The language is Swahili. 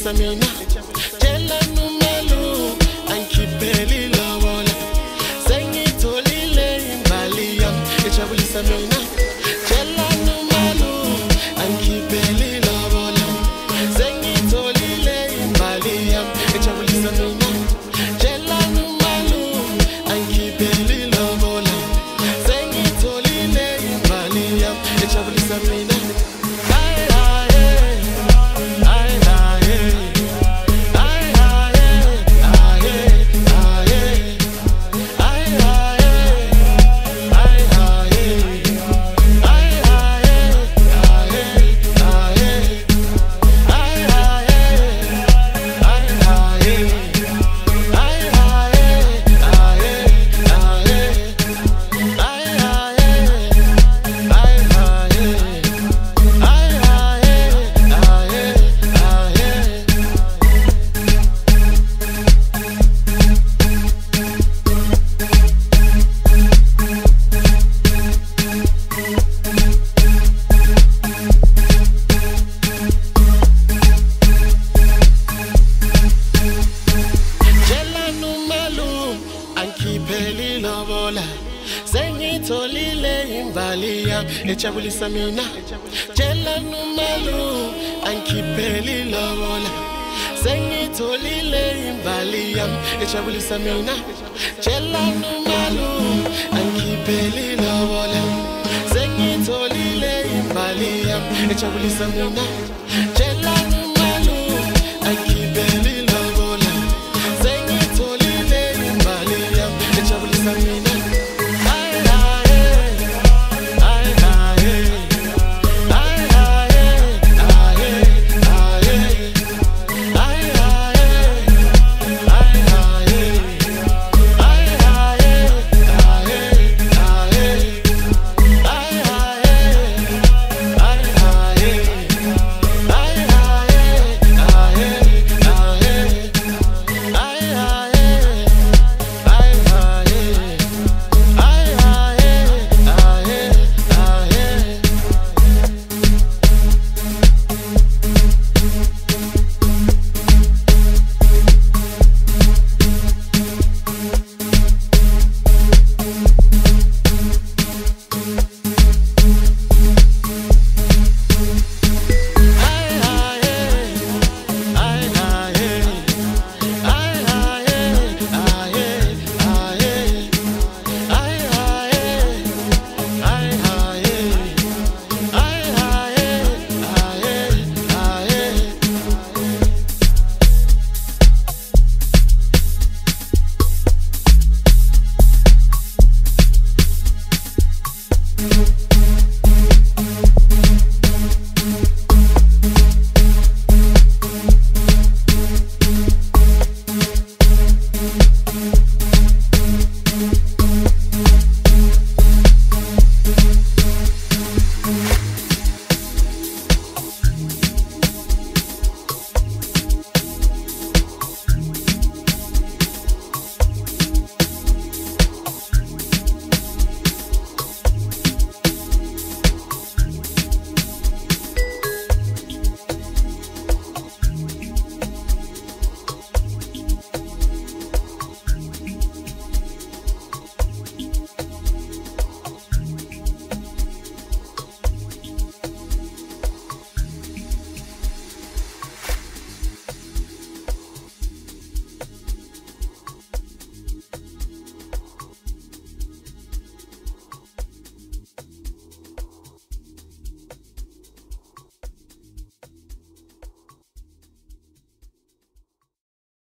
ejabulisa mina tshela numelu angikhipeli lobola sengitholile imbali yami ejabulisa mina tshela numelu angikhipeli lobola sengitholile imbali yami ejabulisa mina tshela numelu angikhipeli lobola sengitholile imbali yami ejabulisa mina. Angikhipeli lobola sengitholile imbali yami ejabulisa mina tshela numelu angikhipeli lobola sengitholile imbali yami ejabulisa mina tshela numelu angikhipeli lobola sengitholile imbali yami ejabulisa mina tshela numelu angikhipeli lobola sengitholile imbali yami ejabulisa mina. You